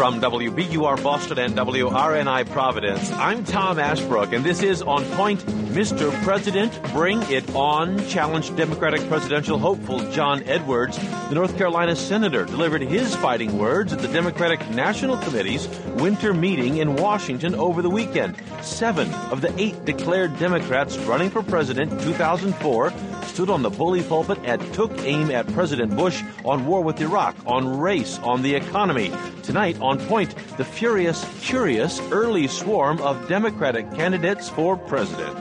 From WBUR Boston and WRNI Providence, I'm Tom Ashbrook, and this is On Point. Mr. President, bring it on, challenged Democratic presidential hopeful John Edwards. The North Carolina senator delivered his fighting words at the Democratic National Committee's winter meeting in Washington over the weekend. 7 of the 8 declared Democrats running for president in 2004 stood on the bully pulpit and took aim at President Bush on war with Iraq, on race, on the economy. Tonight, On Point, the furious, curious early swarm of Democratic candidates for president.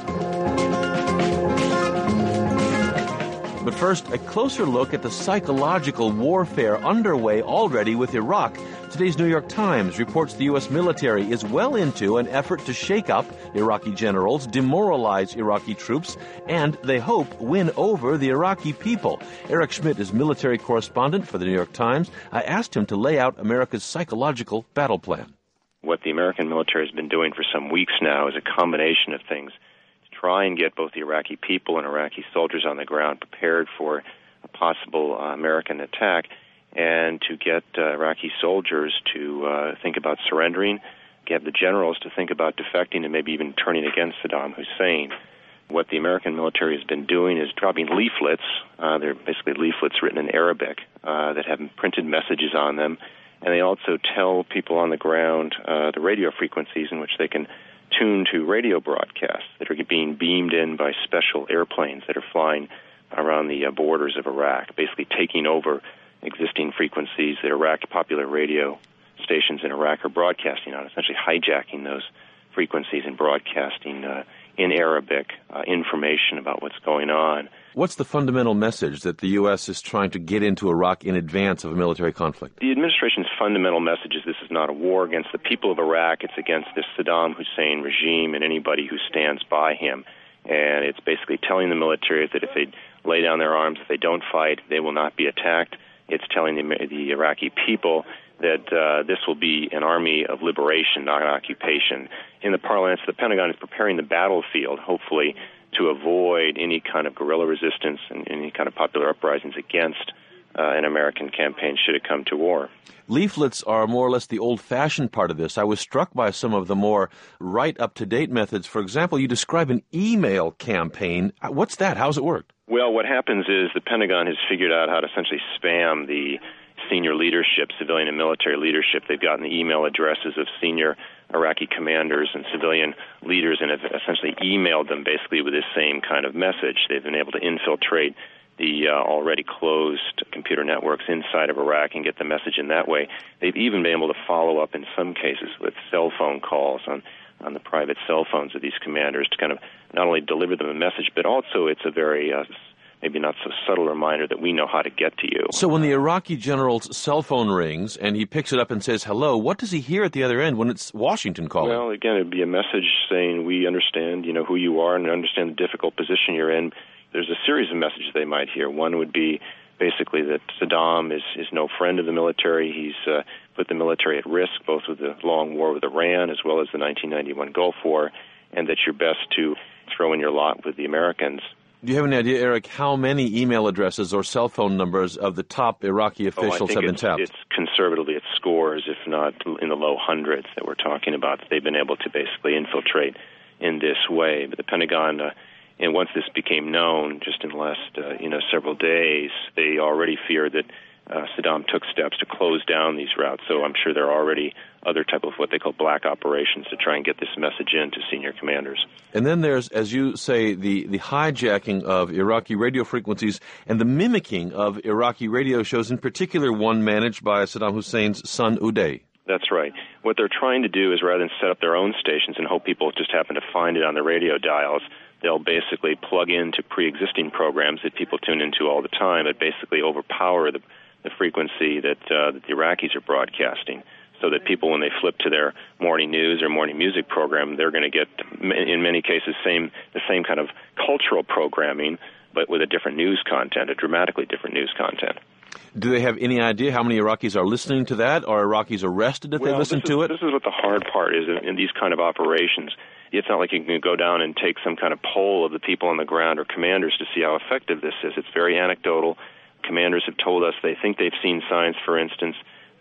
But first, a closer look at the psychological warfare underway already with Iraq. Today's New York Times reports the U.S. military is well into an effort to shake up Iraqi generals, demoralize Iraqi troops, and they hope win over the Iraqi people. Eric Schmidt is military correspondent for the New York Times. I asked him to lay out America's psychological battle plan. What the American military has been doing for some weeks now is a combination of things to try and get both the Iraqi people and Iraqi soldiers on the ground prepared for a possible American attack, and to get Iraqi soldiers to think about surrendering, get the generals to think about defecting and maybe even turning against Saddam Hussein. What the American military has been doing is dropping leaflets. They're basically leaflets written in Arabic that have printed messages on them, and they also tell people on the ground the radio frequencies in which they can tune to radio broadcasts that are being beamed in by special airplanes that are flying around the borders of Iraq, basically taking over existing frequencies that Iraq popular radio stations in Iraq are broadcasting on, essentially hijacking those frequencies and broadcasting in Arabic information about what's going on. What's the fundamental message that the U.S. is trying to get into Iraq in advance of a military conflict? The administration's fundamental message is this is not a war against the people of Iraq. It's against this Saddam Hussein regime and anybody who stands by him. And it's basically telling the military that if they lay down their arms, if they don't fight, they will not be attacked. It's telling the Iraqi people that this will be an army of liberation, not an occupation. In the parlance, the Pentagon is preparing the battlefield, hopefully, to avoid any kind of guerrilla resistance and any kind of popular uprisings against an American campaign should it come to war. Leaflets are more or less the old-fashioned part of this. I was struck by some of the more right up-to-date methods. For example, you describe an email campaign. What's that? How's it work? Well, what happens is the Pentagon has figured out how to essentially spam the senior leadership, civilian and military leadership. They've gotten the email addresses of senior Iraqi commanders and civilian leaders and have essentially emailed them basically with this same kind of message. They've been able to infiltrate the already closed computer networks inside of Iraq and get the message in that way. They've even been able to follow up in some cases with cell phone calls on the private cell phones of these commanders to kind of not only deliver them a message, but also it's a very maybe not so subtle reminder that we know how to get to you. So when the Iraqi general's cell phone rings and he picks it up and says hello, what does he hear at the other end when it's Washington calling? Well, again, it'd be a message saying we understand, who you are and understand the difficult position you're in. There's a series of messages they might hear. One would be basically that Saddam is no friend of the military. He's put the military at risk, both with the long war with Iran as well as the 1991 Gulf War, and that you're best to throw in your lot with the Americans. Do you have any idea, Eric, how many email addresses or cell phone numbers of the top Iraqi officials have been tapped? It's conservatively at scores, if not in the low hundreds that we're talking about, that they've been able to basically infiltrate in this way. But the Pentagon, and once this became known, just in the last several days, they already feared that Saddam took steps to close down these routes. So I'm sure there are already other type of what they call black operations to try and get this message in to senior commanders. And then there's, as you say, the hijacking of Iraqi radio frequencies and the mimicking of Iraqi radio shows, in particular one managed by Saddam Hussein's son, Uday. That's right. What they're trying to do is rather than set up their own stations and hope people just happen to find it on the radio dials, they'll basically plug into pre-existing programs that people tune into all the time that basically overpower the frequency that the Iraqis are broadcasting, so that people, when they flip to their morning news or morning music program, they're going to get, in many cases, the same kind of cultural programming, but with a different news content, a dramatically different news content. Do they have any idea how many Iraqis are listening to that? Are Iraqis arrested if they listen to it? This is what the hard part is in these kind of operations. It's not like you can go down and take some kind of poll of the people on the ground or commanders to see how effective this is. It's very anecdotal. Commanders have told us they think they've seen signs, for instance,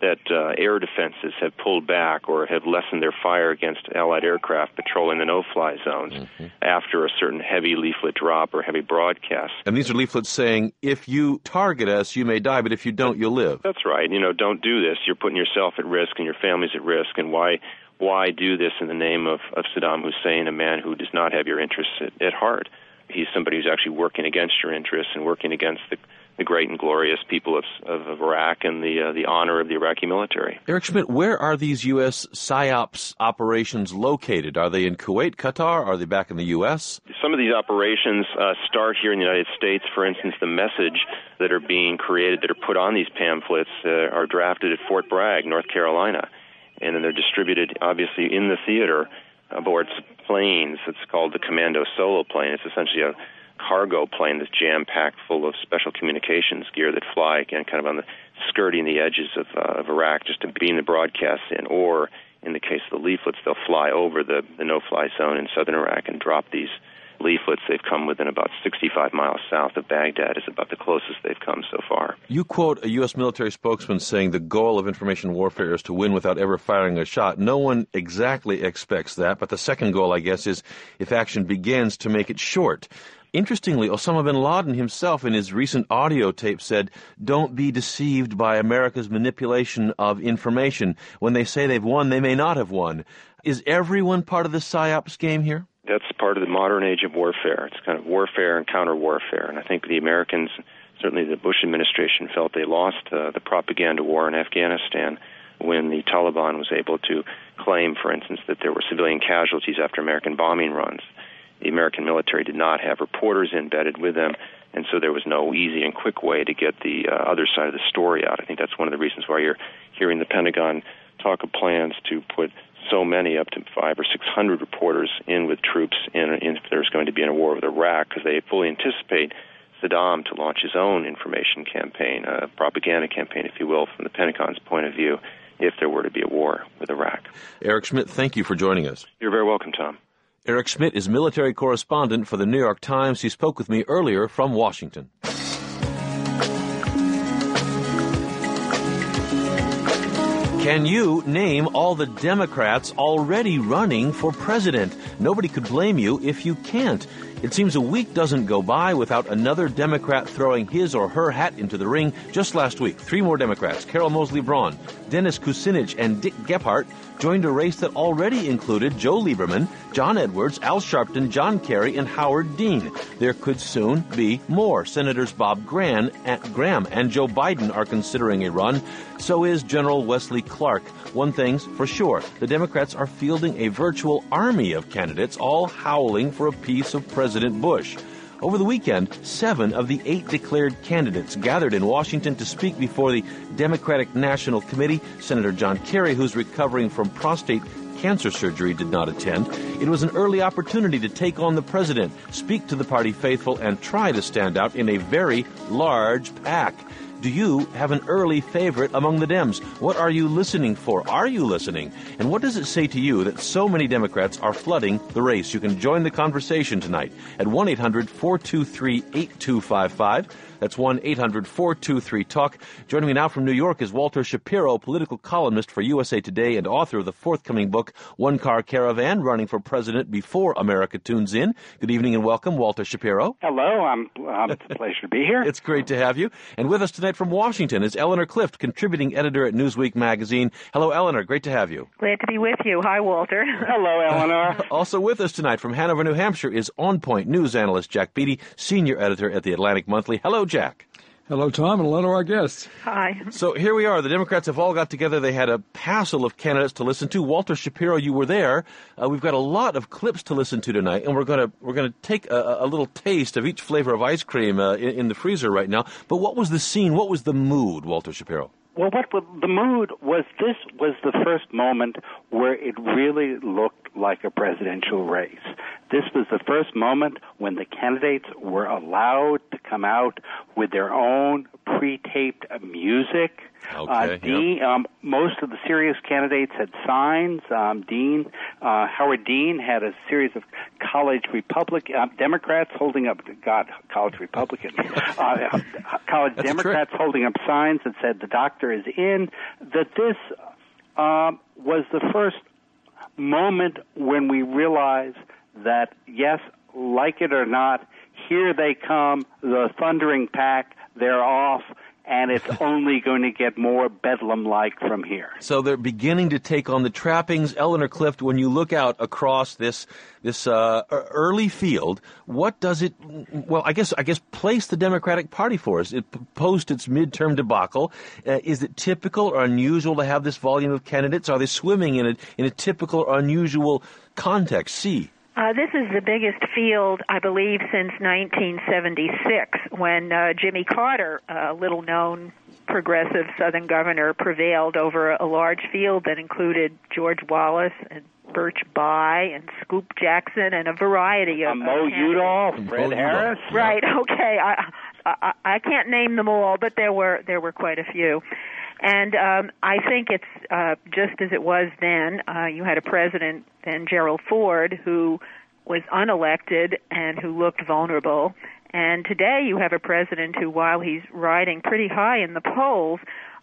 that air defenses have pulled back or have lessened their fire against Allied aircraft patrolling the no-fly zones after a certain heavy leaflet drop or heavy broadcast. And these are leaflets saying, if you target us, you may die, but if you don't, you'll live. That's right. Don't do this. You're putting yourself at risk and your family's at risk, and why do this in the name of Saddam Hussein, a man who does not have your interests at heart? He's somebody who's actually working against your interests and working against the great and glorious people of Iraq and the honor of the Iraqi military. Eric Schmidt, where are these U.S. PSYOPs operations located? Are they in Kuwait, Qatar? Are they back in the U.S.? Some of these operations start here in the United States. For instance, the message that are being created, that are put on these pamphlets, are drafted at Fort Bragg, North Carolina. And then they're distributed, obviously, in the theater aboard planes. It's called the Commando Solo plane. It's essentially a cargo plane that's jam-packed full of special communications gear that fly, again, kind of on the skirting the edges of Iraq, just to beam the broadcasts in. Or, in the case of the leaflets, they'll fly over the no-fly zone in southern Iraq and drop these leaflets. They've come within about 65 miles south of Baghdad is about the closest they've come so far. You quote a U.S. military spokesman saying the goal of information warfare is to win without ever firing a shot. No one exactly expects that, but the second goal, I guess, is if action begins, to make it short. Interestingly, Osama bin Laden himself in his recent audio tape said, don't be deceived by America's manipulation of information. When they say they've won, they may not have won. Is everyone part of the PSYOPs game here? That's part of the modern age of warfare. It's kind of warfare and counter-warfare. And I think the Americans, certainly the Bush administration, felt they lost the propaganda war in Afghanistan when the Taliban was able to claim, for instance, that there were civilian casualties after American bombing runs. The American military did not have reporters embedded with them, and so there was no easy and quick way to get the other side of the story out. I think that's one of the reasons why you're hearing the Pentagon talk of plans to put so many, up to 500 or 600 reporters in with troops if there's going to be a war with Iraq, because they fully anticipate Saddam to launch his own information campaign, a propaganda campaign, if you will, from the Pentagon's point of view, if there were to be a war with Iraq. Eric Schmidt, thank you for joining us. You're very welcome, Tom. Eric Schmidt is military correspondent for the New York Times. He spoke with me earlier from Washington. Can you name all the Democrats already running for president? Nobody could blame you if you can't. It seems a week doesn't go by without another Democrat throwing his or her hat into the ring. Just last week, 3 more Democrats, Carol Moseley Braun, Dennis Kucinich, and Dick Gephardt, joined a race that already included Joe Lieberman, John Edwards, Al Sharpton, John Kerry, and Howard Dean. There could soon be more. Senators Bob Graham and Joe Biden are considering a run. So is General Wesley Clark. One thing's for sure, the Democrats are fielding a virtual army of candidates, all howling for a piece of President Bush. Over the weekend, 7 of the 8 declared candidates gathered in Washington to speak before the Democratic National Committee. Senator John Kerry, who's recovering from prostate cancer surgery, did not attend. It was an early opportunity to take on the president, speak to the party faithful, and try to stand out in a very large pack. Do you have an early favorite among the Dems? What are you listening for? Are you listening? And what does it say to you that so many Democrats are flooding the race? You can join the conversation tonight at 1-800-423-8255. That's 1-800-423-TALK. Joining me now from New York is Walter Shapiro, political columnist for USA Today and author of the forthcoming book, One Car Caravan, Running for President Before America Tunes In. Good evening and welcome, Walter Shapiro. Hello. It's a pleasure to be here. It's great to have you. And with us tonight from Washington is Eleanor Clift, contributing editor at Newsweek magazine. Hello, Eleanor. Great to have you. Glad to be with you. Hi, Walter. Hello, Eleanor. Also with us tonight from Hanover, New Hampshire is On Point news analyst Jack Beatty, senior editor at the Atlantic Monthly. Hello, Jack. Hello, Tom, and hello to our guests. Hi. So here we are. The Democrats have all got together. They had a passel of candidates to listen to. Walter Shapiro, you were there. We've got a lot of clips to listen to tonight, and we're going to take a little taste of each flavor of ice cream in the freezer right now. But what was the scene? What was the mood, Walter Shapiro? Well, the mood was, this was the first moment where it really looked like a presidential race. This was the first moment when the candidates were allowed to come out with their own pre-taped music, Okay, Dean, most of the serious candidates had signs. Howard Dean had a series of college Democrats holding up, college Republicans, college Democrats holding up signs that said the doctor is in. That this was the first moment when we realized that, yes, like it or not, here they come, the thundering pack, they're off, and it's only going to get more bedlam-like from here. So they're beginning to take on the trappings. Eleanor Clift, when you look out across this early field, what does it, well, I guess place the Democratic Party for us? Post its midterm debacle, is it typical or unusual to have this volume of candidates? Are they swimming in a typical or unusual context? See. This is the biggest field, I believe, since 1976, when Jimmy Carter, a little-known progressive Southern governor, prevailed over a large field that included George Wallace and Birch Bayh and Scoop Jackson and a variety of Mo Udall, Fred Harris. Right. Okay. I can't name them all, but there were quite a few. And I think it's just as it was then. You had a president then, Gerald Ford, who was unelected and who looked vulnerable. And today you have a president who, while he's riding pretty high in the polls,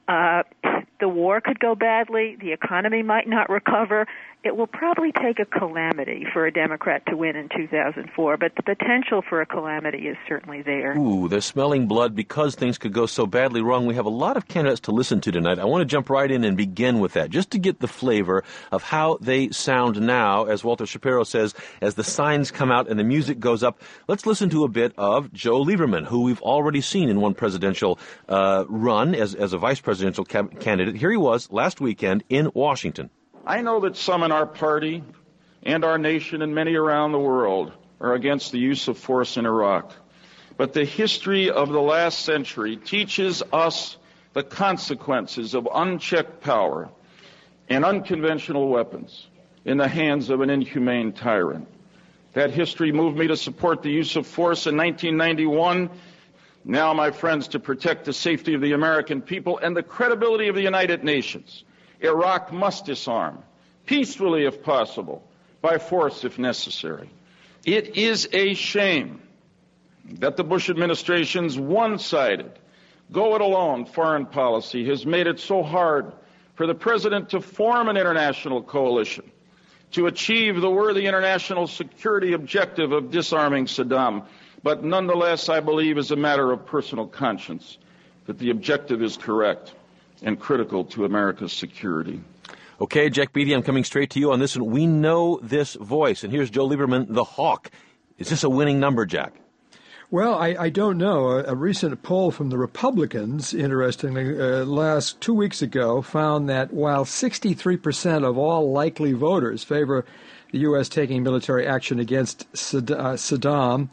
the war could go badly, the economy might not recover. It will probably take a calamity for a Democrat to win in 2004, but the potential for a calamity is certainly there. Ooh, they're smelling blood because things could go so badly wrong. We have a lot of candidates to listen to tonight. I want to jump right in and begin with that, just to get the flavor of how they sound now, as Walter Shapiro says, as the signs come out and the music goes up. Let's listen to a bit of Joe Lieberman, who we've already seen in one presidential run as a vice presidential candidate. Here he was last weekend in Washington. I know that some in our party and our nation and many around the world are against the use of force in Iraq. But the history of the last century teaches us the consequences of unchecked power and unconventional weapons in the hands of an inhumane tyrant. That history moved me to support the use of force in 1991. Now, my friends, to protect the safety of the American people and the credibility of the United Nations, Iraq must disarm, peacefully if possible, by force if necessary. It is a shame that the Bush administration's one-sided, go-it-alone foreign policy has made it so hard for the president to form an international coalition to achieve the worthy international security objective of disarming Saddam. But nonetheless, I believe as a matter of personal conscience that the objective is correct and critical to America's security. Okay, Jack Beatty, I'm coming straight to you on this one. We know this voice, and here's Joe Lieberman, the Hawk. Is this a winning number, Jack? Well, I don't know. A recent poll from the Republicans, interestingly, last 2 weeks ago, found that while 63% of all likely voters favor the U.S. taking military action against Saddam,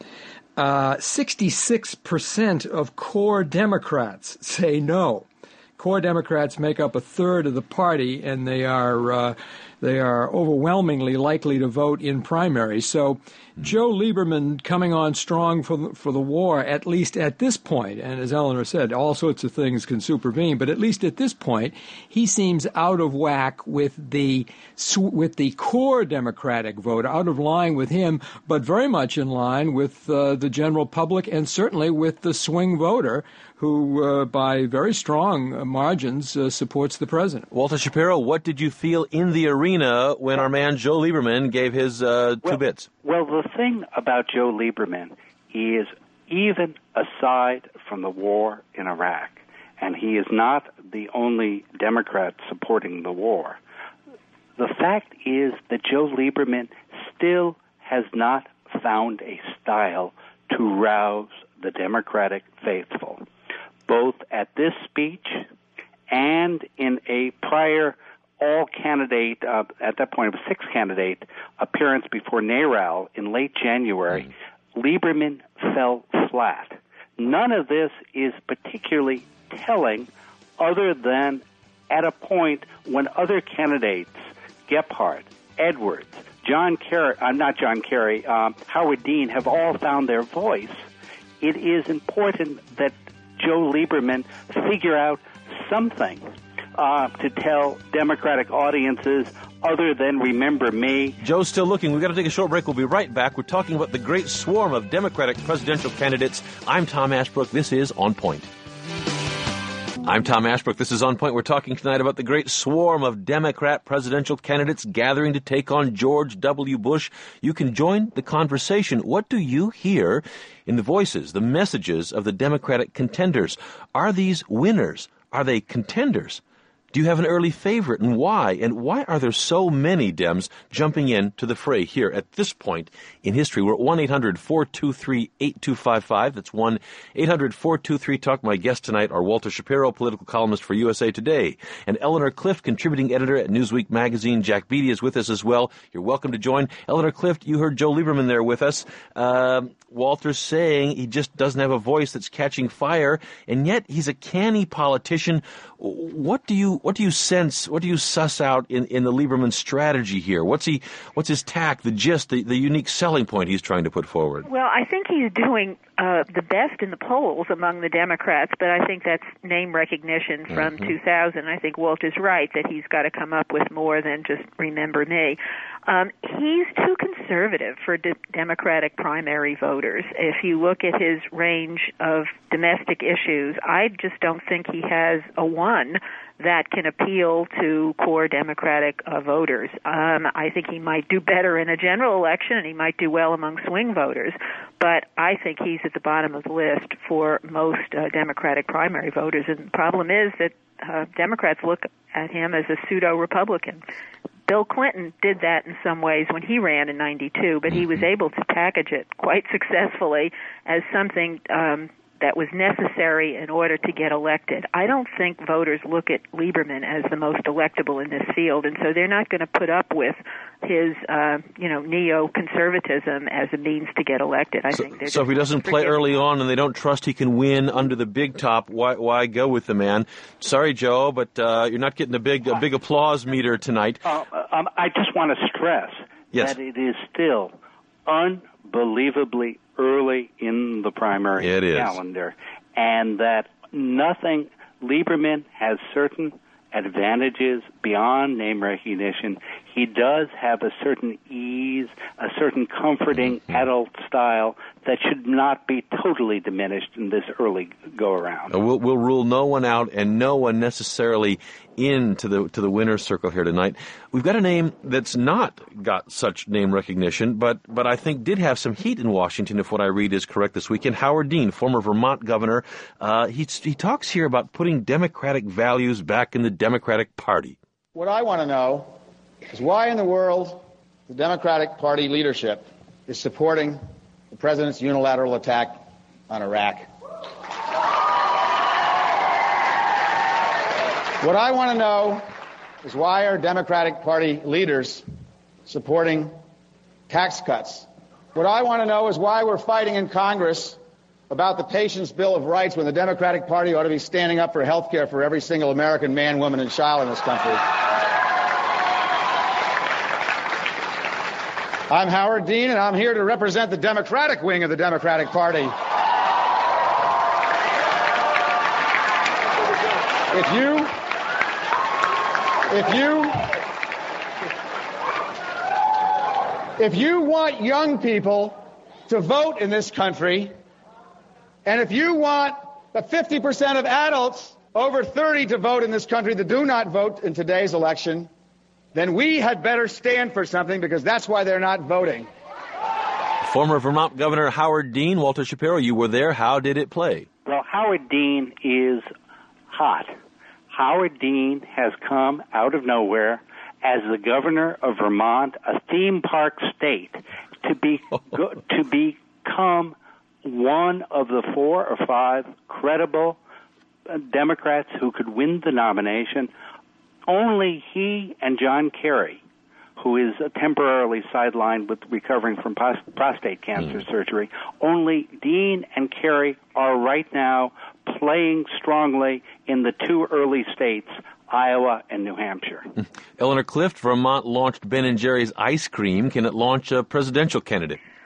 66% of core Democrats say no. Core Democrats make up a third of the party, and they are overwhelmingly likely to vote in primaries. So Joe Lieberman coming on strong for the war, at least at this point, and as Eleanor said, all sorts of things can supervene, but at least at this point, he seems out of whack with the core Democratic vote, out of line with him, but very much in line with the general public and certainly with the swing voter, who, by very strong margins, supports the president. Walter Shapiro, what did you feel in the arena when our man Joe Lieberman gave his 2 bits? Well, the thing about Joe Lieberman is, even aside from the war in Iraq, and he is not the only Democrat supporting the war, the fact is that Joe Lieberman still has not found a style to rouse the Democratic faithful. Both at this speech and in a prior all-candidate, at that point it was 6-candidate, appearance before NARAL in late January, Lieberman fell flat. None of this is particularly telling, other than at a point when other candidates, Gephardt, Edwards, Howard Dean, have all found their voice. It is important that Joe Lieberman figure out something to tell Democratic audiences other than remember me. Joe's still looking. We've got to take a short break. We'll be right back. We're talking about the great swarm of Democratic presidential candidates. I'm Tom Ashbrook. This is On Point. I'm Tom Ashbrook. This is On Point. We're talking tonight about the great swarm of Democrat presidential candidates gathering to take on George W. Bush. You can join the conversation. What do you hear in the voices, the messages of the Democratic contenders? Are these winners? Are they contenders? Do you have an early favorite, and why? And why are there so many Dems jumping in to the fray here at this point in history? We're at 1-800-423-8255. That's 1-800-423-TALK. My guests tonight are Walter Shapiro, political columnist for USA Today, and Eleanor Clift, contributing editor at Newsweek magazine. Jack Beatty is with us as well. You're welcome to join. Eleanor Clift, you heard Joe Lieberman there with us. Walter's saying he just doesn't have a voice that's catching fire, and yet he's a canny politician. What do you sense? What do you suss out in the Lieberman strategy here? What's his tack, the gist, the unique selling point he's trying to put forward? Well, I think he's doing the best in the polls among the Democrats, but I think that's name recognition from 2000. I think Walter's right that he's got to come up with more than just remember me. He's too conservative for Democratic primary voters. If you look at his range of domestic issues, I just don't think he has a one that can appeal to core Democratic voters. I think he might do better in a general election, and he might do well among swing voters, but I think he's at the bottom of the list for most Democratic primary voters. And the problem is that Democrats look at him as a pseudo-Republican. Bill Clinton did that in some ways when he ran in 92, but he was able to package it quite successfully as something that was necessary in order to get elected. I don't think voters look at Lieberman as the most electable in this field, and so they're not going to put up with his, neoconservatism as a means to get elected. I think they're so if he doesn't play early on and they don't trust he can win under the big top, why go with the man? Sorry, Joe, but you're not getting a big applause meter tonight. I just want to stress that it is still unbelievably early in the primary calendar, and that Lieberman has certain advantages beyond name recognition. He does have a certain ease, a certain comforting adult style that should not be totally diminished in this early go-around. We'll rule no one out and no one necessarily into the winner's circle here tonight. We've got a name that's not got such name recognition, but I think did have some heat in Washington, if what I read is correct this weekend. Howard Dean, former Vermont governor, he talks here about putting Democratic values back in the Democratic Party. What I want to know is why in the world the Democratic Party leadership is supporting the president's unilateral attack on Iraq. What I want to know is why are Democratic Party leaders supporting tax cuts? What I want to know is why we're fighting in Congress about the Patient's Bill of Rights when the Democratic Party ought to be standing up for health care for every single American man, woman, and child in this country. I'm Howard Dean, and I'm here to represent the Democratic wing of the Democratic Party. If you want young people to vote in this country, and if you want the 50% of adults over 30 to vote in this country that do not vote in today's election, then we had better stand for something, because that's why they're not voting. Former Vermont Governor Howard Dean. Walter Shapiro, you were there. How did it play? Well, Howard Dean is hot. Howard Dean has come out of nowhere as the governor of Vermont, a theme park state, to become one of the 4 or 5 credible Democrats who could win the nomination. Only he and John Kerry, who is temporarily sidelined with recovering from prostate cancer surgery, only Dean and Kerry are right now playing strongly in the 2 early states, Iowa and New Hampshire. Eleanor Clift, Vermont launched Ben & Jerry's ice cream. Can it launch a presidential candidate?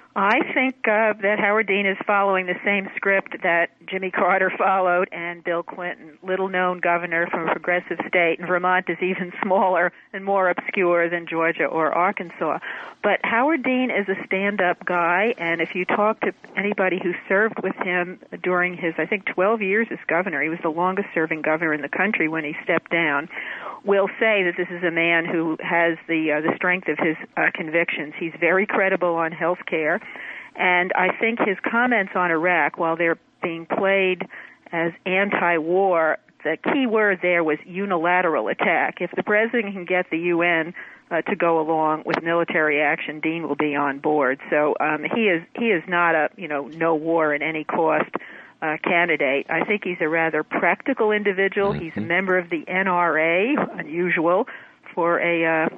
I think that Howard Dean is following the same script that Jimmy Carter followed and Bill Clinton, little-known governor from a progressive state, and Vermont is even smaller and more obscure than Georgia or Arkansas. But Howard Dean is a stand-up guy, and if you talk to anybody who served with him during his, I think, 12 years as governor, he was the longest-serving governor in the country when he stepped down, will say that this is a man who has the strength of his convictions. He's very credible on health care, and I think his comments on Iraq, while they're being played as anti-war, the key word there was unilateral attack. If the president can get the UN to go along with military action, Dean will be on board. So he is not a no war at any cost candidate. I think he's a rather practical individual. He's a member of the NRA, unusual for a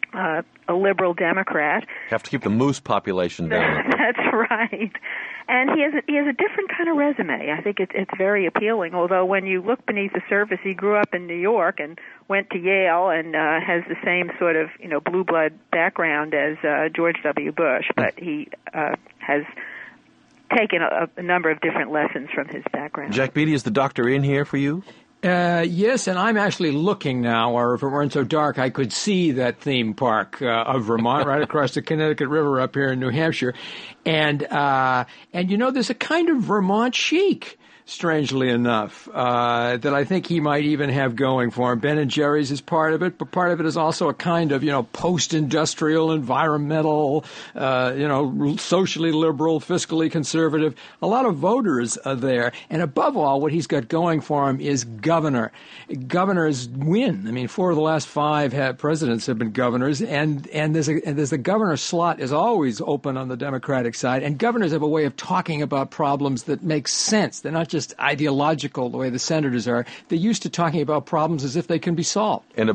liberal Democrat. Have to keep the moose population down. That's right. And he has a different kind of resume. I think it's very appealing, although when you look beneath the surface, he grew up in New York and went to Yale and has the same sort of, blue blood background as George W. Bush, but he has taken a number of different lessons from his background. Jack Beatty, is the doctor in here for you? Yes, and I'm actually looking now, or if it weren't so dark, I could see that theme park of Vermont right across the Connecticut River up here in New Hampshire. And there's a kind of Vermont chic, strangely enough, that I think he might even have going for him. Ben & Jerry's is part of it, but part of it is also a kind of, post-industrial, environmental, socially liberal, fiscally conservative. A lot of voters are there. And above all, what he's got going for him is governor. Governors win. I mean, 4 of the last 5 presidents have been governors, and there's a governor slot is always open on the Democratic side, and governors have a way of talking about problems that make sense. They're not just ideological the way the senators are. They're used to talking about problems as if they can be solved. And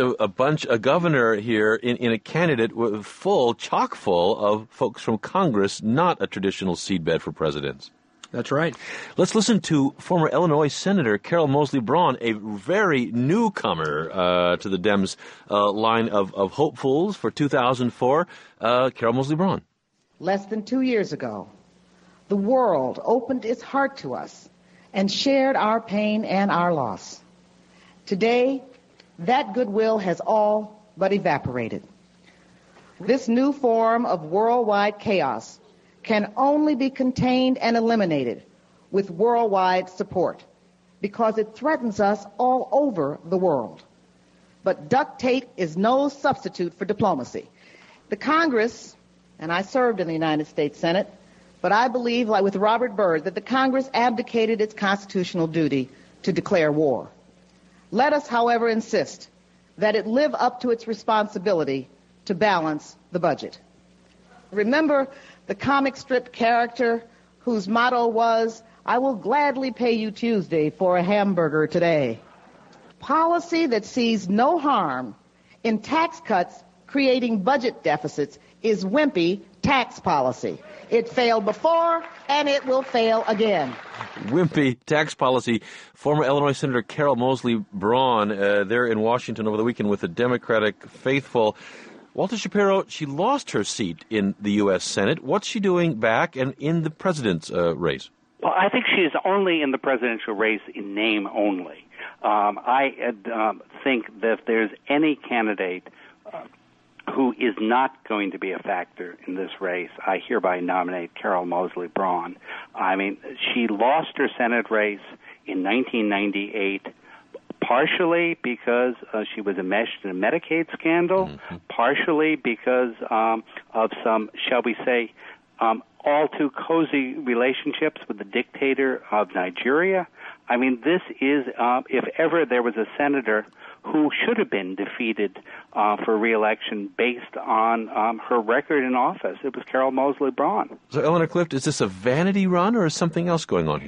a governor here in a candidate chock full of folks from Congress, not a traditional seedbed for presidents. That's right. Let's listen to former Illinois Senator Carol Moseley Braun, a very newcomer to the Dems line of hopefuls for 2004. Carol Moseley Braun. Less than 2 years ago, the world opened its heart to us and shared our pain and our loss. Today, that goodwill has all but evaporated. This new form of worldwide chaos can only be contained and eliminated with worldwide support because it threatens us all over the world. But duct tape is no substitute for diplomacy. The Congress, and I served in the United States Senate, but I believe, like with Robert Byrd, that the Congress abdicated its constitutional duty to declare war. Let us, however, insist that it live up to its responsibility to balance the budget. Remember the comic strip character whose motto was, "I will gladly pay you Tuesday for a hamburger today." Policy that sees no harm in tax cuts creating budget deficits is wimpy tax policy. It failed before, and it will fail again. Wimpy tax policy. Former Illinois Senator Carol Moseley Braun there in Washington over the weekend with the Democratic faithful. Walter Shapiro, she lost her seat in the U.S. Senate. What's she doing back and in the president's race? Well, I think she is only in the presidential race in name only. I think that if there's any candidate who is not going to be a factor in this race, I hereby nominate Carol Moseley Braun. I mean, she lost her Senate race in 1998, partially because she was enmeshed in a Medicaid scandal, partially because of some, shall we say, all too cozy relationships with the dictator of Nigeria. I mean, this is, if ever there was a senator who should have been defeated for re-election based on her record in office, it was Carol Moseley Braun. So, Eleanor Clift, is this a vanity run or is something else going on here?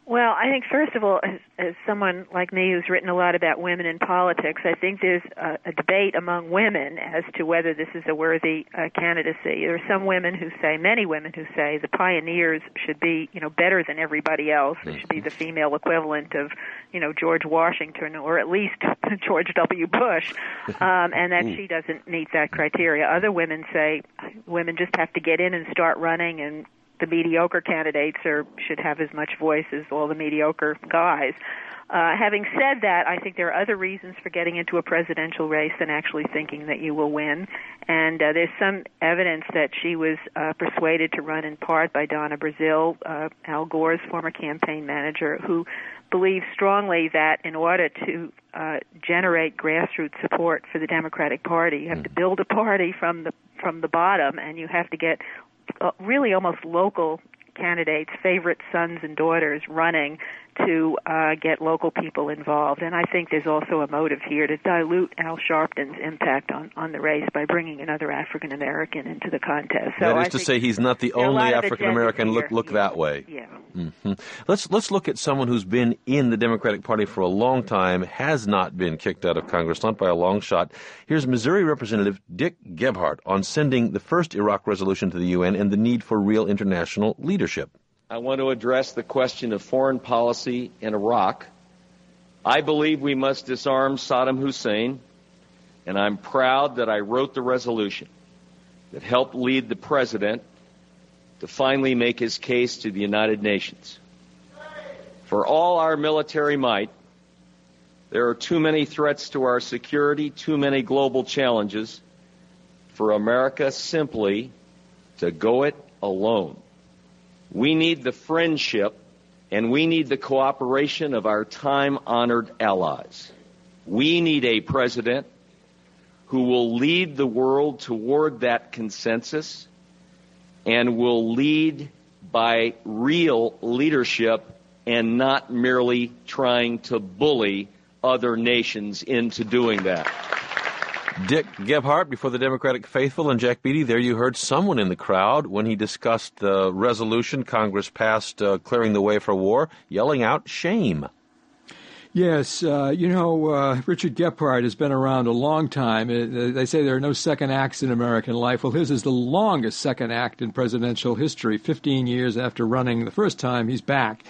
Well, I think, first of all, as someone like me who's written a lot about women in politics, I think there's a debate among women as to whether this is a worthy candidacy. There are some women who say, many women who say, the pioneers should be, better than everybody else. They should be the female equivalent of, George Washington or at least George W. Bush, and that she doesn't meet that criteria. Other women say women just have to get in and start running, and the mediocre candidates should have as much voice as all the mediocre guys. Having said that, I think there are other reasons for getting into a presidential race than actually thinking that you will win. And there's some evidence that she was persuaded to run in part by Donna Brazile, Al Gore's former campaign manager, who believes strongly that in order to generate grassroots support for the Democratic Party, you have to build a party from the bottom, and you have to get really almost local candidates, favorite sons and daughters running to get local people involved. And I think there's also a motive here to dilute Al Sharpton's impact on the race by bringing another African American into the contest. So that is to say, he's not the only African American. Look that way. Yeah. Mm-hmm. Let's look at someone who's been in the Democratic Party for a long time, has not been kicked out of Congress, not by a long shot. Here's Missouri Representative Dick Gephardt on sending the first Iraq resolution to the UN and the need for real international leadership. I want to address the question of foreign policy in Iraq. I believe we must disarm Saddam Hussein, and I'm proud that I wrote the resolution that helped lead the president to finally make his case to the United Nations. For all our military might, there are too many threats to our security, too many global challenges for America simply to go it alone. We need the friendship and we need the cooperation of our time-honored allies. We need a president who will lead the world toward that consensus and will lead by real leadership and not merely trying to bully other nations into doing that. Dick Gephardt before the Democratic faithful, and Jack Beatty, there you heard someone in the crowd when he discussed the resolution Congress passed clearing the way for war, yelling out, shame. Yes, Richard Gephardt has been around a long time. They say there are no second acts in American life. Well, his is the longest second act in presidential history. 15 years after running the first time, he's back.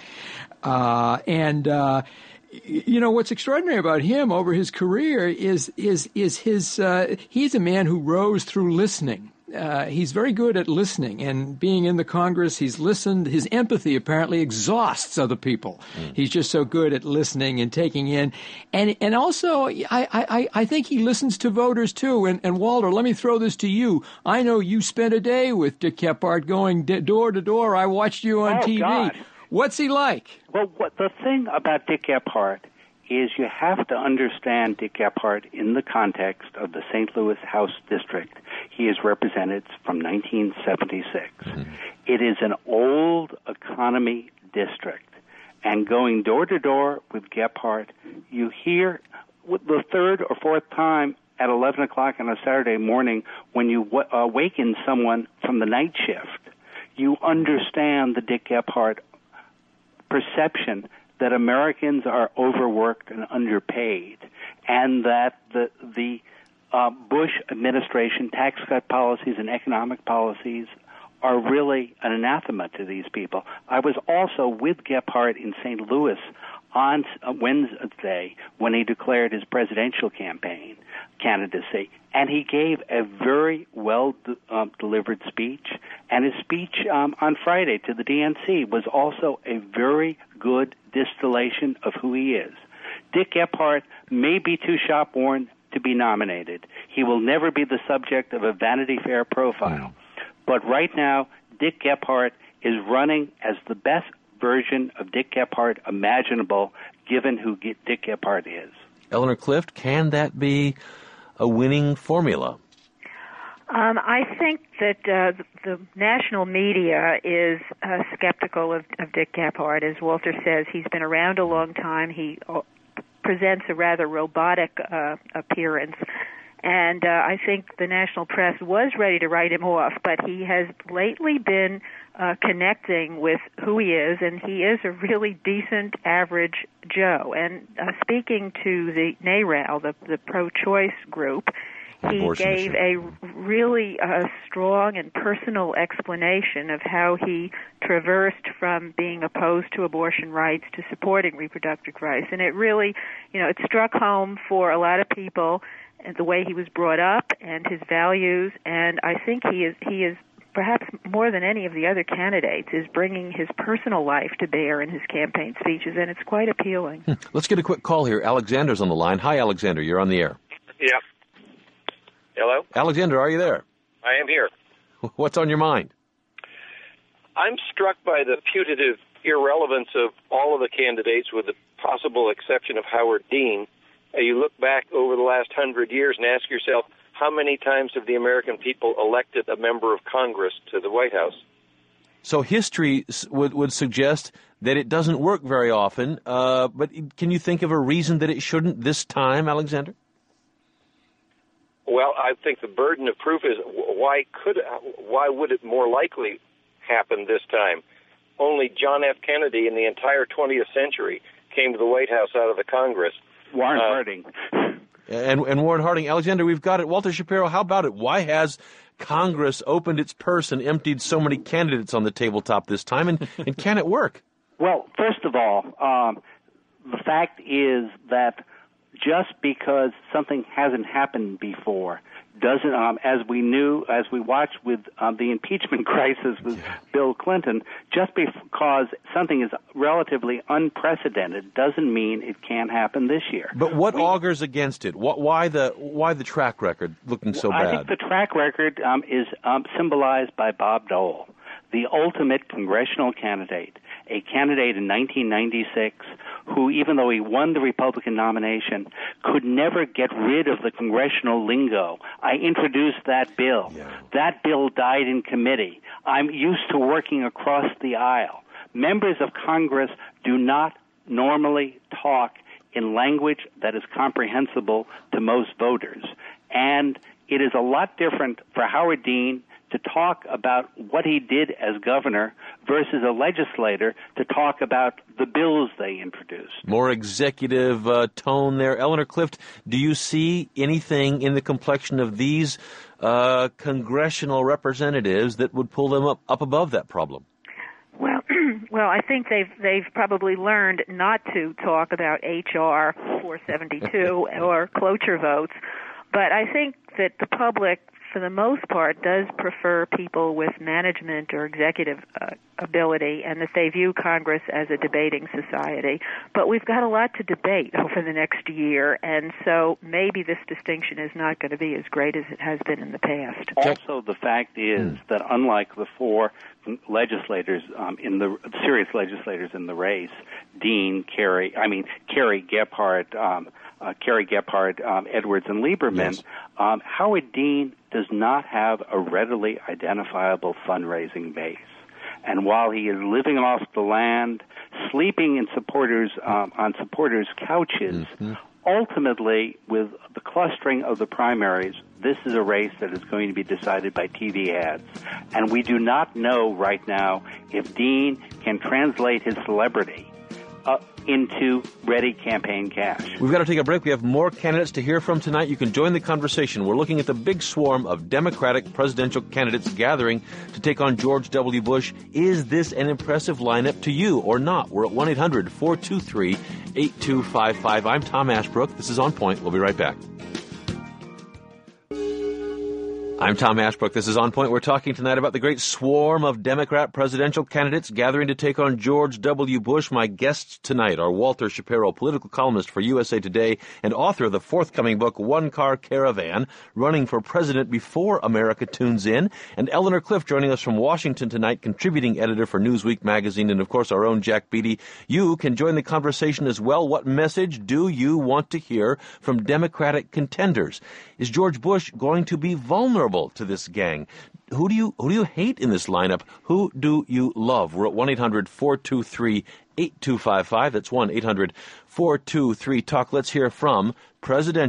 What's extraordinary about him over his career is his he's a man who rose through listening. He's very good at listening, and being in the Congress, he's listened. His empathy apparently exhausts other people. He's just so good at listening and taking in, and also I think he listens to voters too. And Walter, let me throw this to you. I know you spent a day with Dick Gephardt going door to door. I watched you on TV. God. What's he like? Well, the thing about Dick Gephardt is you have to understand Dick Gephardt in the context of the St. Louis House District. He is represented from 1976. It is an old economy district. And going door to door with Gephardt, you hear the third or fourth time at 11 o'clock on a Saturday morning when you awaken someone from the night shift, you understand the Dick Gephardt perception that Americans are overworked and underpaid, and that the Bush administration tax cut policies and economic policies are really an anathema to these people. I was also with Gephardt in St. Louis on Wednesday when he declared his presidential campaign candidacy, and he gave a very well delivered speech, and his speech on Friday to the DNC was also a very good distillation of who he is. Dick Gephardt may be too shop-worn to be nominated. He will never be the subject of a Vanity Fair profile. But right now, Dick Gephardt is running as the best version of Dick Gephardt imaginable, given who Dick Gephardt is. Eleanor Clift, can that be a winning formula? I think that the national media is skeptical of Dick Gephardt. As Walter says, he's been around a long time. He presents a rather robotic appearance. And I think the national press was ready to write him off, but he has lately been connecting with who he is, and he is a really decent, average Joe. And speaking to the NARAL, the pro-choice group, he gave a really strong and personal explanation of how he traversed from being opposed to abortion rights to supporting reproductive rights. And it really, it struck home for a lot of people, and the way he was brought up and his values. And I think he is perhaps more than any of the other candidates, is bringing his personal life to bear in his campaign speeches, and it's quite appealing. Let's get a quick call here. Alexander's on the line. Hi, Alexander. You're on the air. Yeah. Hello? Alexander, are you there? I am here. What's on your mind? I'm struck by the putative irrelevance of all of the candidates, with the possible exception of Howard Dean. You look back over the last 100 years and ask yourself, how many times have the American people elected a member of Congress to the White House? So history would suggest that it doesn't work very often, but can you think of a reason that it shouldn't this time, Alexander? Well, I think the burden of proof is why would it more likely happen this time? Only John F. Kennedy in the entire 20th century came to the White House out of the Congress. Warren Harding. And Warren Harding. Alexander, we've got it. Walter Shapiro, how about it? Why has Congress opened its purse and emptied so many candidates on the tabletop this time, and can it work? Well, first of all, the fact is that just because something hasn't happened before doesn't, as we watched with the impeachment crisis with Bill Clinton, just because something is relatively unprecedented doesn't mean it can't happen this year. But what augurs against it? Why the track record looking so bad? I think the track record is symbolized by Bob Dole, the ultimate congressional candidate, a candidate in 1996 who, even though he won the Republican nomination, could never get rid of the congressional lingo. I introduced that bill. Yeah. That bill died in committee. I'm used to working across the aisle. Members of Congress do not normally talk in language that is comprehensible to most voters. And it is a lot different for Howard Dean to talk about what he did as governor versus a legislator to talk about the bills they introduced. More executive tone there. Eleanor Clift, do you see anything in the complexion of these congressional representatives that would pull them up above that problem? Well, I think they've probably learned not to talk about H.R. 472 or cloture votes, but I think that the public, for the most part, does prefer people with management or executive ability, and that they view Congress as a debating society. But we've got a lot to debate over the next year, and so maybe this distinction is not going to be as great as it has been in the past. Also, the fact is that unlike the four legislators serious legislators in the race, Dean, Kerry Gephardt, Edwards, and Lieberman, yes. Howard Dean does not have a readily identifiable fundraising base. And while he is living off the land, sleeping in on supporters' couches, ultimately, with the clustering of the primaries, this is a race that is going to be decided by TV ads. And we do not know right now if Dean can translate his celebrity into ready campaign cash. We've got to take a break. We have more candidates to hear from tonight. You can join the conversation. We're looking at the big swarm of Democratic presidential candidates gathering to take on George W. Bush. Is this an impressive lineup to you or not? We're at 1-800-423-8255. I'm Tom Ashbrook. This is On Point. We'll be right back. I'm Tom Ashbrook. This is On Point. We're talking tonight about the great swarm of Democrat presidential candidates gathering to take on George W. Bush. My guests tonight are Walter Shapiro, political columnist for USA Today and author of the forthcoming book, One Car Caravan, Running for President Before America Tunes In, and Eleanor Clift joining us from Washington tonight, contributing editor for Newsweek magazine, and of course our own Jack Beatty. You can join the conversation as well. What message do you want to hear from Democratic contenders? Is George Bush going to be vulnerable to this gang? Who do you hate in this lineup? Who do you love? We're at 1-800-423-8255. That's 1-800-423-TALK. Let's hear from presidential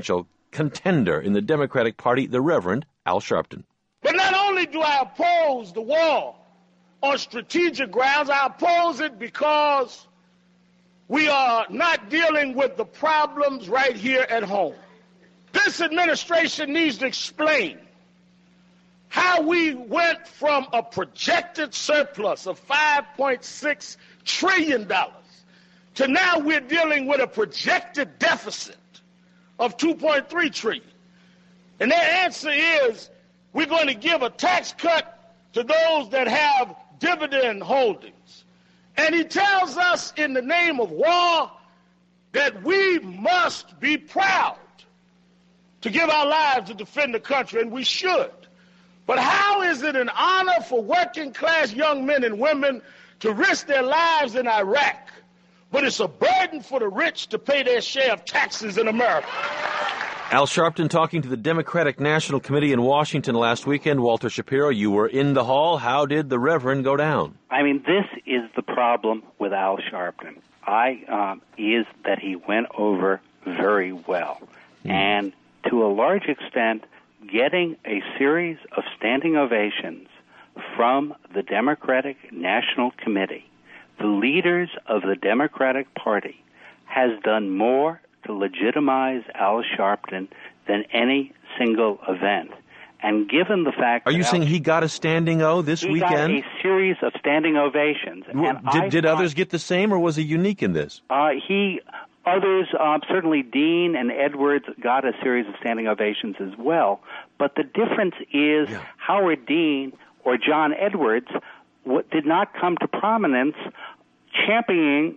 contender in the Democratic Party, the Reverend Al Sharpton. But not only do I oppose the wall on strategic grounds, I oppose it because we are not dealing with the problems right here at home. This administration needs to explain how we went from a projected surplus of $5.6 trillion to now we're dealing with a projected deficit of $2.3 trillion. And their answer is we're going to give a tax cut to those that have dividend holdings. And he tells us in the name of war that we must be proud to give our lives to defend the country, and we should. But how is it an honor for working class young men and women to risk their lives in Iraq, but it's a burden for the rich to pay their share of taxes in America? Al Sharpton talking to the Democratic National Committee in Washington last weekend. Walter Shapiro, you were in the hall. How did the Reverend go down? I mean, this is the problem with Al Sharpton. Is that he went over very well. And to a large extent, getting a series of standing ovations from the Democratic National Committee, the leaders of the Democratic Party, has done more to legitimize Al Sharpton than any single event. And given the fact Are you saying he got a standing O this weekend? He got a series of standing ovations. Did others get the same, or was he unique in this? Others, certainly Dean and Edwards got a series of standing ovations as well. But the difference is Howard Dean or John Edwards did not come to prominence championing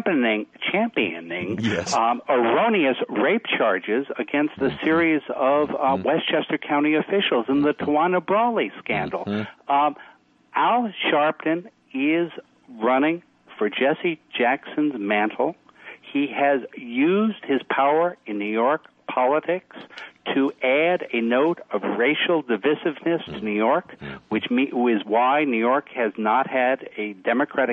erroneous rape charges against a series of Westchester County officials in the Tawana Brawley scandal. Al Sharpton is running for Jesse Jackson's mantle. He has used his power in New York politics to add a note of racial divisiveness to New York, which is why New York has not had a Democratic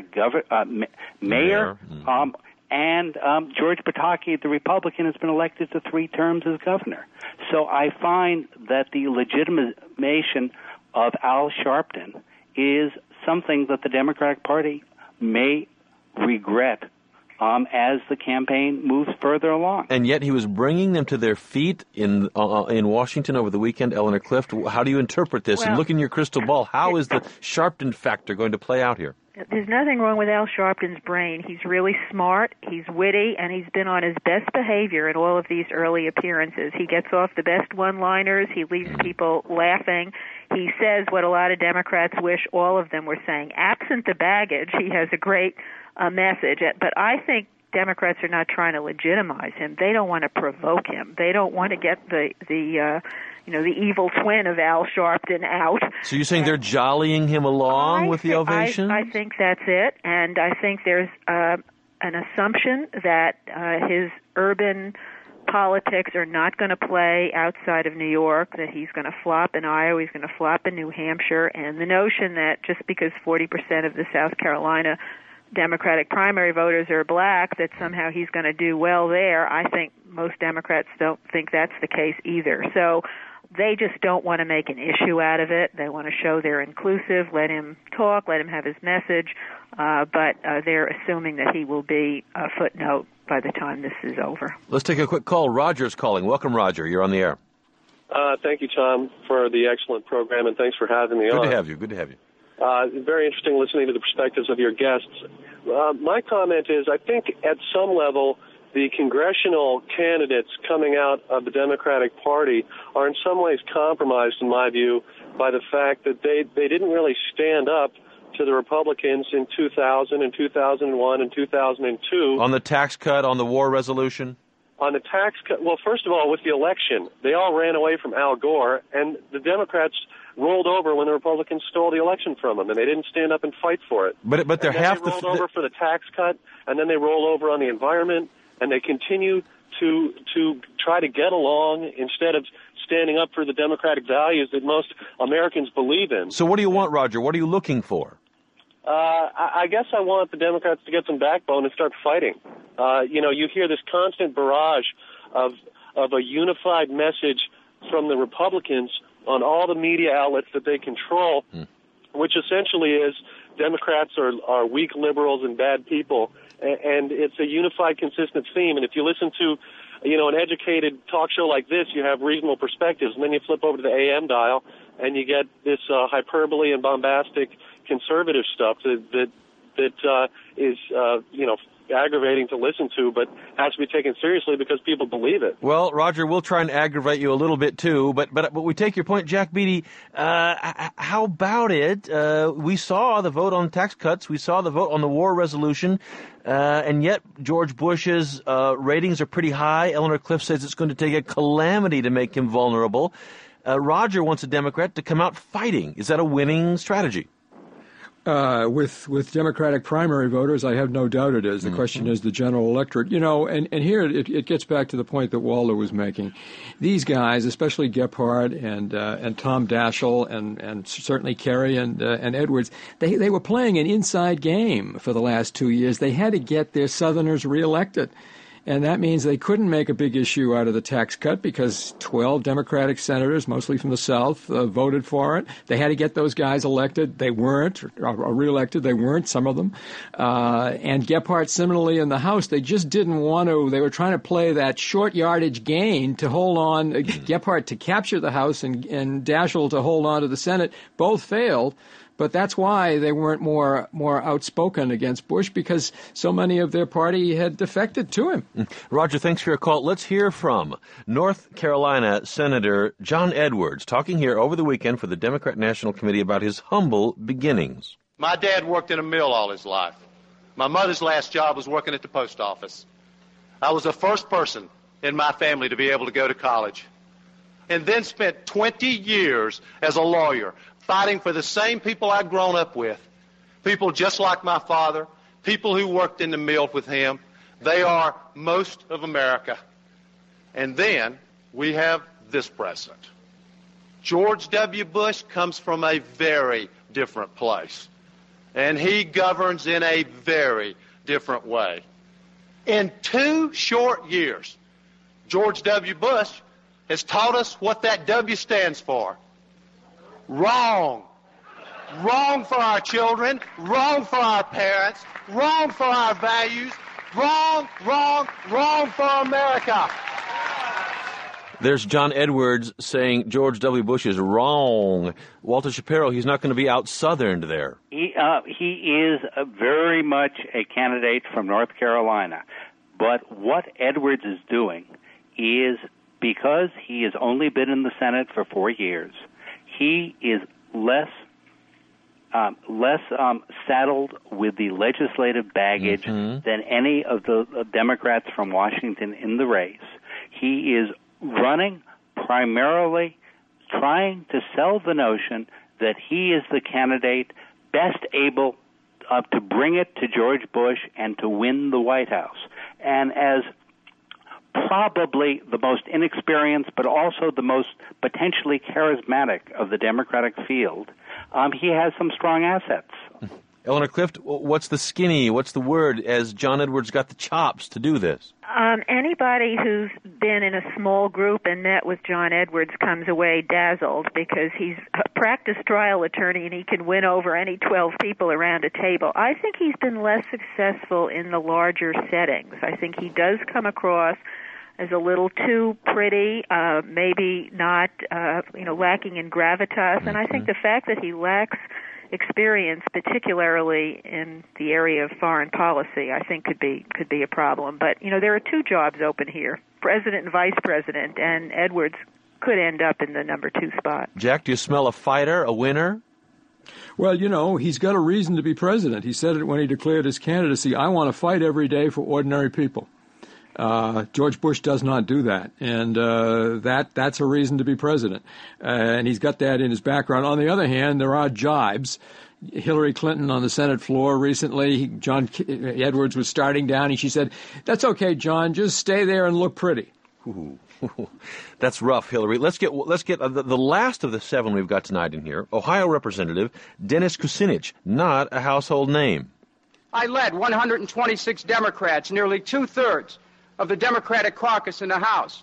mayor. And George Pataki, the Republican, has been elected to 3 terms as governor. So I find that the legitimation of Al Sharpton is something that the Democratic Party may regret as the campaign moves further along. And yet he was bringing them to their feet in Washington over the weekend. Eleanor Clift, how do you interpret this? And look in your crystal ball. How is the Sharpton factor going to play out here? There's nothing wrong with Al Sharpton's brain. He's really smart, he's witty, and he's been on his best behavior in all of these early appearances. He gets off the best one-liners. He leaves people laughing. He says what a lot of Democrats wish all of them were saying. Absent the baggage, he has a great message. But I think Democrats are not trying to legitimize him. They don't want to provoke him. They don't want to get the evil twin of Al Sharpton out. So you're saying they're jollying him along with the ovation? I think that's it, and I think there's an assumption that his urban politics are not going to play outside of New York, that he's going to flop in Iowa, he's going to flop in New Hampshire, and the notion that just because 40% of the South Carolina Democratic primary voters are black, that somehow he's going to do well there. I think most Democrats don't think that's the case either. So they just don't want to make an issue out of it. They want to show they're inclusive, let him talk, let him have his message, but they're assuming that he will be a footnote by the time this is over. Let's take a quick call. Roger's calling. Welcome, Roger. You're on the air. Thank you, Tom, for the excellent program, and thanks for having me on. Good to have you. Good to have you. Very interesting listening to the perspectives of your guests. My comment is I think at some level the congressional candidates coming out of the Democratic Party are in some ways compromised, in my view, by the fact that they didn't really stand up to the Republicans in 2000 and 2001 and 2002. On the tax cut, on the war resolution? On the tax cut, well, first of all, with the election, they all ran away from Al Gore, and the Democrats rolled over when the Republicans stole the election from them, and they didn't stand up and fight for it. But they're half they rolled over for the tax cut, and then they roll over on the environment, and they continue to try to get along instead of standing up for the democratic values that most Americans believe in. So what do you want, Roger? What are you looking for? I guess I want the Democrats to get some backbone and start fighting. You hear this constant barrage of of a unified message from the Republicans on all the media outlets that they control, which essentially is Democrats are weak liberals and bad people. And it's a unified, consistent theme. And if you listen to, an educated talk show like this, you have reasonable perspectives. And then you flip over to the AM dial, and you get this hyperbole and bombastic conservative stuff that is aggravating to listen to, but has to be taken seriously because people believe it. Well, Roger, we'll try and aggravate you a little bit too, but we take your point. Jack Beatty, how about it? We saw the vote on tax cuts. We saw the vote on the war resolution, and yet George Bush's ratings are pretty high. Eleanor Clift says it's going to take a calamity to make him vulnerable. Roger wants a Democrat to come out fighting. Is that a winning strategy? With Democratic primary voters, I have no doubt it is. The question is the general electorate. And here it gets back to the point that Waldo was making. These guys, especially Gephardt and Tom Daschle and certainly Kerry and Edwards, they were playing an inside game for the last 2 years. They had to get their Southerners reelected. And that means they couldn't make a big issue out of the tax cut because 12 Democratic senators, mostly from the South, voted for it. They had to get those guys elected. They weren't, or reelected. They weren't, some of them. And Gephardt, similarly in the House, they just didn't want to. They were trying to play that short yardage game to hold on, Gephardt to capture the House and Daschle to hold on to the Senate. Both failed. But that's why they weren't more outspoken against Bush, because so many of their party had defected to him. Roger, thanks for your call. Let's hear from North Carolina Senator John Edwards, talking here over the weekend for the Democrat National Committee about his humble beginnings. My dad worked in a mill all his life. My mother's last job was working at the post office. I was the first person in my family to be able to go to college, and then spent 20 years as a lawyer fighting for the same people I'd grown up with, people just like my father, people who worked in the mill with him. They are most of America. And then we have this president. George W. Bush comes from a very different place, and he governs in a very different way. In 2 short years, George W. Bush has taught us what that W stands for. Wrong. Wrong for our children, wrong for our parents, wrong for our values, wrong for America. There's John Edwards saying George W. Bush is wrong. Walter Shapiro, he's not going to be out-southerned there. He is very much a candidate from North Carolina. But what Edwards is doing is, because he has only been in the Senate for 4 years, he is less saddled with the legislative baggage than any of the Democrats from Washington in the race. He is running primarily trying to sell the notion that he is the candidate best able to bring it to George Bush and to win the White House. And as probably the most inexperienced but also the most potentially charismatic of the Democratic field, he has some strong assets. Eleanor Clift, what's the word, as John Edwards got the chops to do this? Anybody who's been in a small group and met with John Edwards comes away dazzled, because he's a practiced trial attorney and he can win over any 12 people around a table. I think he's been less successful in the larger settings. I think he does come across as a little too pretty, maybe not, lacking in gravitas. And I think the fact that he lacks experience, particularly in the area of foreign policy, I think could be a problem. But there are 2 jobs open here: president and vice president, and Edwards could end up in the number 2 spot. Jack, do you smell a fighter, a winner? Well, he's got a reason to be president. He said it when he declared his candidacy: "I want to fight every day for ordinary people." George Bush does not do that, and that's a reason to be president. And he's got that in his background. On the other hand, there are jibes. Hillary Clinton on the Senate floor recently, John Edwards was starting down, and she said, "That's okay, John, just stay there and look pretty." Ooh. That's rough, Hillary. Let's get the last of the 7 we've got tonight in here. Ohio Representative Dennis Kucinich, not a household name. I led 126 Democrats, nearly 2/3 of the Democratic caucus in the House.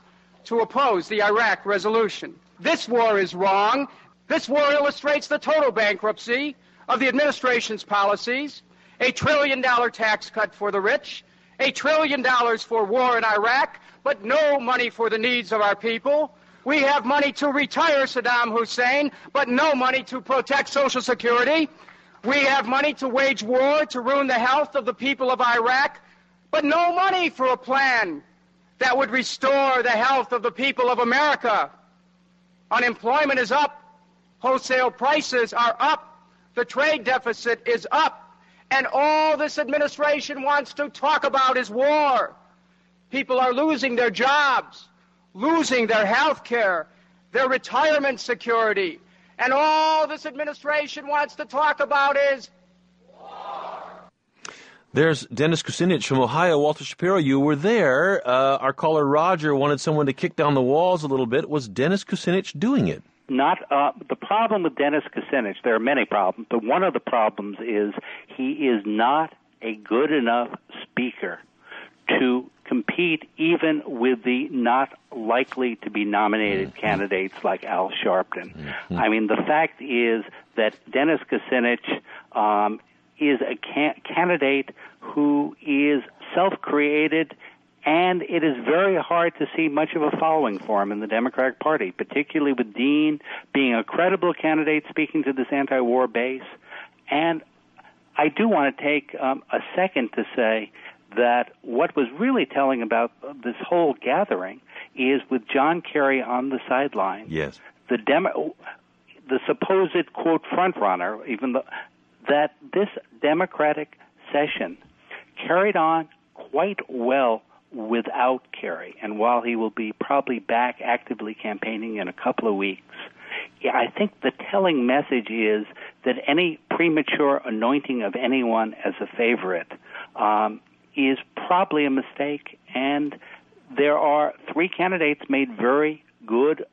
to oppose the Iraq resolution. This war is wrong. This war illustrates the total bankruptcy of the administration's policies. $1 trillion tax cut for the rich, $1 trillion for war in Iraq, but no money for the needs of our people. We have money to retire Saddam Hussein, but no money to protect Social Security. We have money to wage war to ruin the health of the people of Iraq, but no money for a plan that would restore the health of the people of America. Unemployment is up. Wholesale prices are up. The trade deficit is up. And all this administration wants to talk about is war. People are losing their jobs, losing their health care, their retirement security. And all this administration wants to talk about is war. There's Dennis Kucinich from Ohio. Walter Shapiro, you were there. Our caller Roger wanted someone to kick down the walls a little bit. Was Dennis Kucinich doing it? Not the problem with Dennis Kucinich. There are many problems, but one of the problems is he is not a good enough speaker to compete even with the not likely to be nominated candidates like Al Sharpton. I mean, the fact is that Dennis Kucinich is a candidate who is self-created, and it is very hard to see much of a following for him in the Democratic Party, particularly with Dean being a credible candidate speaking to this anti-war base. And I do want to take a second to say that what was really telling about this whole gathering is with John Kerry on the sideline. Yes. The supposed, quote, front-runner, that this Democratic session carried on quite well without Kerry. And while he will be probably back actively campaigning in a couple of weeks, I think the telling message is that any premature anointing of anyone as a favorite is probably a mistake. And there are three candidates made very good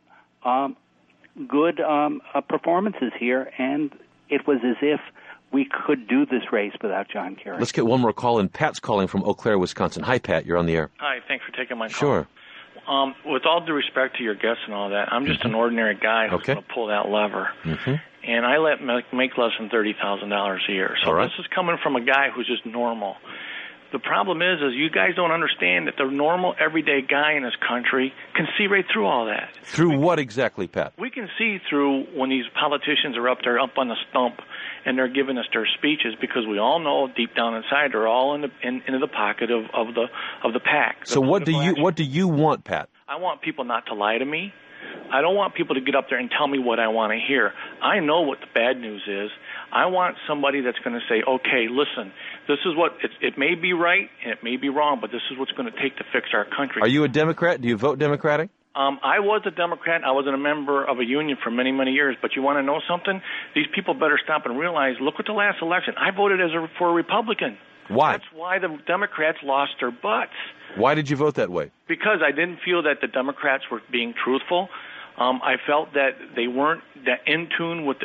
performances here, and it was as if we could do this race without John Kerry. Let's get one more call in. Pat's calling from Eau Claire, Wisconsin. Hi, Pat. You're on the air. Hi. Thanks for taking my call. Sure. With all due respect to your guests and all that, I'm just an ordinary guy who's going to pull that lever. And I make less than $30,000 a year. So this is coming from a guy who's just normal. The problem is you guys don't understand that the normal, everyday guy in this country can see right through all that. Through what exactly, Pat? We can see through when these politicians are up there, up on the stump, and they're giving us their speeches, because we all know deep down inside they're all into the pocket of the pack. So what do you want, Pat? I want people not to lie to me. I don't want people to get up there and tell me what I want to hear. I know what the bad news is. I want somebody that's going to say, okay, listen, this is what, it may be right and it may be wrong, but this is what's going to take to fix our country. Are you a Democrat? Do you vote Democratic? I was a Democrat. I was a member of a union for many, many years. But you want to know something? These people better stop and realize, look at the last election. I voted for a Republican. Why? That's why the Democrats lost their butts. Why did you vote that way? Because I didn't feel that the Democrats were being truthful. I felt that they weren't that in tune with the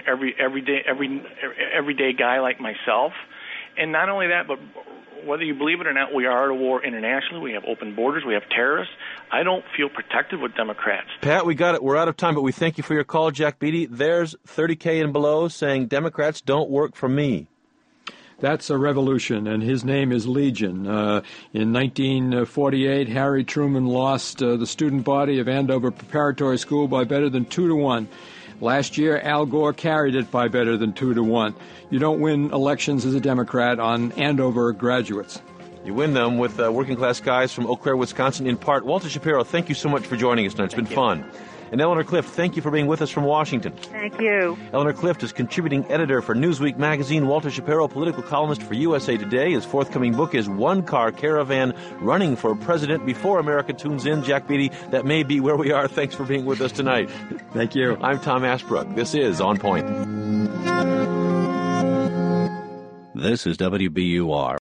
everyday guy like myself. And not only that, but whether you believe it or not, we are at a war internationally. We have open borders. We have terrorists. I don't feel protected with Democrats. Pat, we got it. We're out of time, but we thank you for your call, Jack Beatty. There's 30K and below saying Democrats don't work for me. That's a revolution, and his name is Legion. In 1948, Harry Truman lost the student body of Andover Preparatory School by better than 2-1. Last year, Al Gore carried it by better than 2-1. You don't win elections as a Democrat on Andover graduates. You win them with working-class guys from Eau Claire, Wisconsin, in part. Walter Shapiro, thank you so much for joining us tonight. It's been fun. And Eleanor Clift, thank you for being with us from Washington. Thank you. Eleanor Clift is contributing editor for Newsweek magazine. Walter Shapiro, political columnist for USA Today. His forthcoming book is One Car Caravan, Running for President Before America Tunes In. Jack Beatty, that may be where we are. Thanks for being with us tonight. Thank you. I'm Tom Ashbrook. This is On Point. This is WBUR.